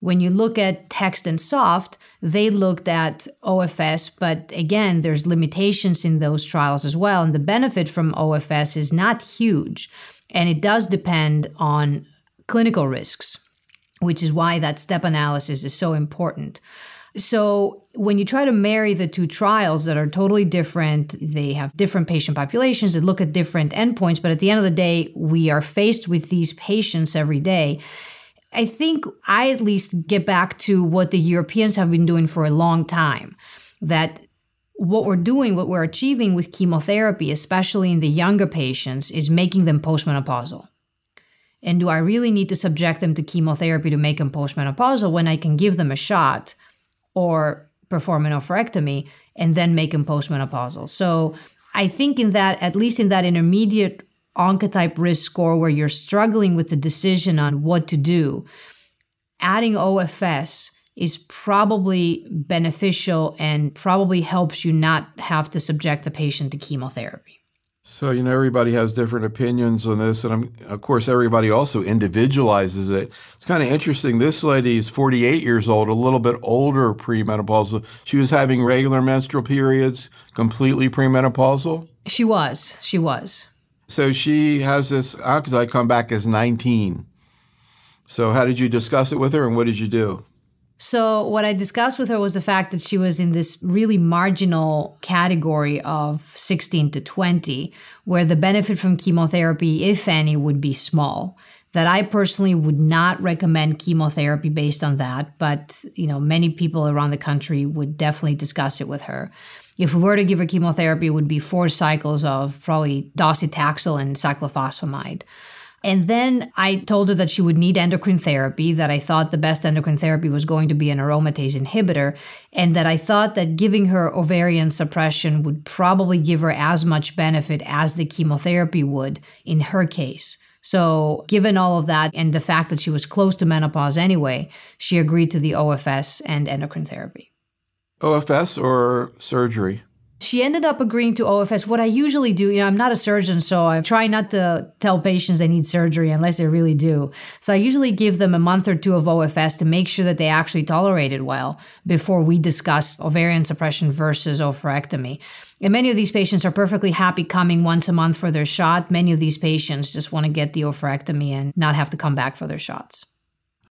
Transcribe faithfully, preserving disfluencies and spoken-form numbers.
When you look at Text and Soft, they looked at O F S, but again, there's limitations in those trials as well. And the benefit from O F S is not huge. And it does depend on clinical risks, which is why that step analysis is so important. So when you try to marry the two trials that are totally different, they have different patient populations, they look at different endpoints, but at the end of the day, we are faced with these patients every day. I think I at least get back to what the Europeans have been doing for a long time, that what we're doing, what we're achieving with chemotherapy, especially in the younger patients, is making them postmenopausal. And do I really need to subject them to chemotherapy to make them postmenopausal when I can give them a shot or perform an oophorectomy and then make them postmenopausal? So I think in that, at least in that intermediate oncotype risk score where you're struggling with the decision on what to do, adding O F S is probably beneficial and probably helps you not have to subject the patient to chemotherapy. So, you know, everybody has different opinions on this, and I'm, of course, everybody also individualizes it. It's kind of interesting. This lady is forty-eight years old, a little bit older premenopausal. She was having regular menstrual periods, completely premenopausal? She was. She was. So she has this oncotype come back as nineteen. So how did you discuss it with her, and what did you do? So what I discussed with her was the fact that she was in this really marginal category of sixteen to twenty, where the benefit from chemotherapy, if any, would be small. That I personally would not recommend chemotherapy based on that, but you know, many people around the country would definitely discuss it with her. If we were to give her chemotherapy, it would be four cycles of probably docetaxel and cyclophosphamide. And then I told her that she would need endocrine therapy, that I thought the best endocrine therapy was going to be an aromatase inhibitor, and that I thought that giving her ovarian suppression would probably give her as much benefit as the chemotherapy would in her case. So given all of that and the fact that she was close to menopause anyway, she agreed to the O F S and endocrine therapy. O F S or surgery? She ended up agreeing to O F S. What I usually do, you know, I'm not a surgeon, so I try not to tell patients they need surgery unless they really do. So I usually give them a month or two of O F S to make sure that they actually tolerate it well before we discuss ovarian suppression versus oophorectomy. And many of these patients are perfectly happy coming once a month for their shot. Many of these patients just want to get the oophorectomy and not have to come back for their shots.